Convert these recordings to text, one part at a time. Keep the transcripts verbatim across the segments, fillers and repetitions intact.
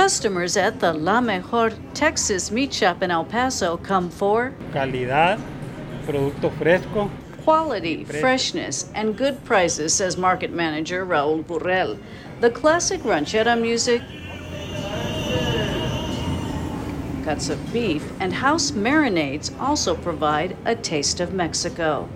Customers at the La Mejor Texas Meat Shop in El Paso come for calidad, producto fresco, quality, freshness, and good prices, says market manager Raul Burrell. The classic ranchera music, cuts of beef, and house marinades also provide a taste of Mexico.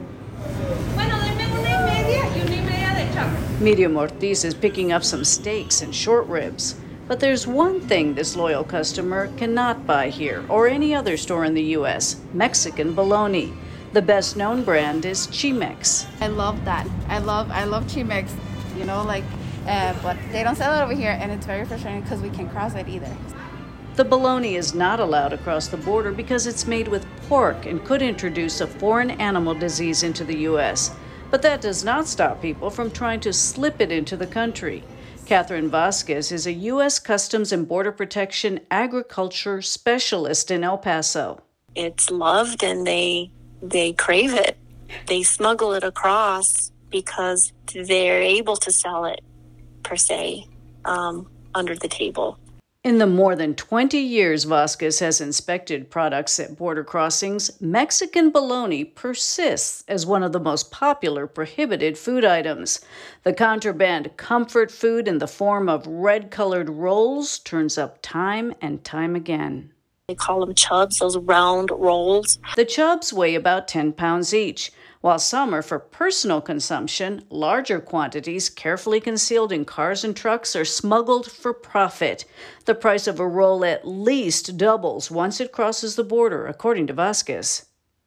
Medium Ortiz is picking up some steaks and short ribs. But there's one thing this loyal customer cannot buy here or any other store in the U S: Mexican bologna. The best-known brand is Chimex. I love that. I love I love Chimex, you know, like, uh, but they don't sell it over here, and it's very frustrating because we can't cross it either. The bologna is not allowed across the border because it's made with pork and could introduce a foreign animal disease into the U S. But that does not stop people from trying to slip it into the country. Catherine Vasquez is a U S Customs and Border Protection agriculture specialist in El Paso. It's loved and they they crave it. They smuggle it across because they're able to sell it, per se, um, under the table. In the more than twenty years Vasquez has inspected products at border crossings, Mexican bologna persists as one of the most popular prohibited food items. The contraband comfort food in the form of red-colored rolls turns up time and time again. They call them chubs, those round rolls. The chubs weigh about ten pounds each. While some are for personal consumption, larger quantities carefully concealed in cars and trucks are smuggled for profit. The price of a roll at least doubles once it crosses the border, according to Vasquez.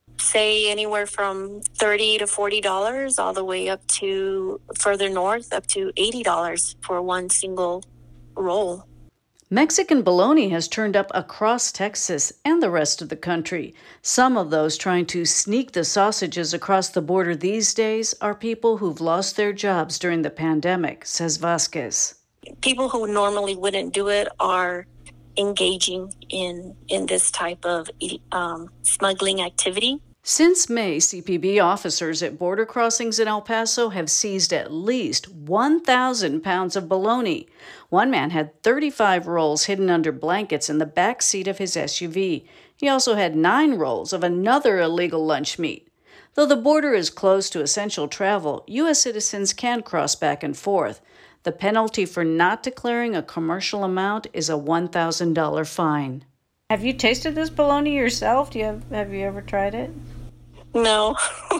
Say anywhere from thirty to forty dollars, all the way up to further north, up to eighty dollars for one single roll. Mexican bologna has turned up across Texas and the rest of the country. Some of those trying to sneak the sausages across the border these days are people who've lost their jobs during the pandemic, says Vasquez. People who normally wouldn't do it are engaging in, in this type of um, smuggling activity. Since May, C P B officers at border crossings in El Paso have seized at least one thousand pounds of bologna. One man had thirty-five rolls hidden under blankets in the back seat of his S U V. He also had nine rolls of another illegal lunch meat. Though the border is closed to essential travel, U S citizens can cross back and forth. The penalty for not declaring a commercial amount is a one thousand dollars fine. Have you tasted this bologna yourself? Do you have, have you ever tried it? No.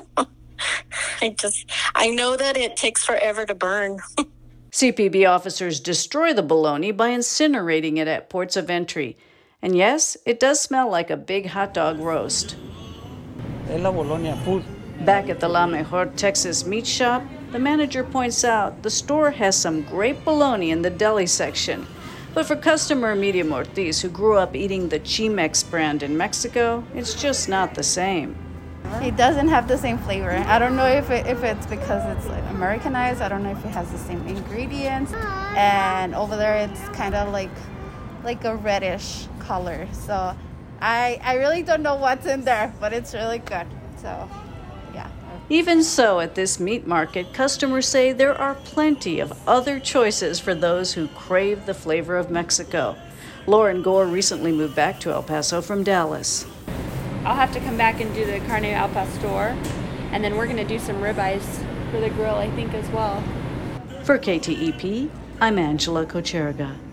I just, I know that it takes forever to burn. C P B officers destroy the bologna by incinerating it at ports of entry. And yes, it does smell like a big hot dog roast. Es la Bologna full. Back at the La Mejor Texas Meat Shop, the manager points out the store has some great bologna in the deli section. But for customer Medium Ortiz, who grew up eating the Chimex brand in Mexico, it's just not the same. It doesn't have the same flavor. I don't know if it, if it's because it's like Americanized. I don't know if it has the same ingredients. And over there, it's kind of like like a reddish color. So I I really don't know what's in there, but it's really good. So yeah. Even so, at this meat market, customers say there are plenty of other choices for those who crave the flavor of Mexico. Lauren Gore recently moved back to El Paso from Dallas. I'll have to come back and do the carne al pastor, and then we're going to do some ribeyes for the grill, I think, as well. For K T E P, I'm Angela Kocherga.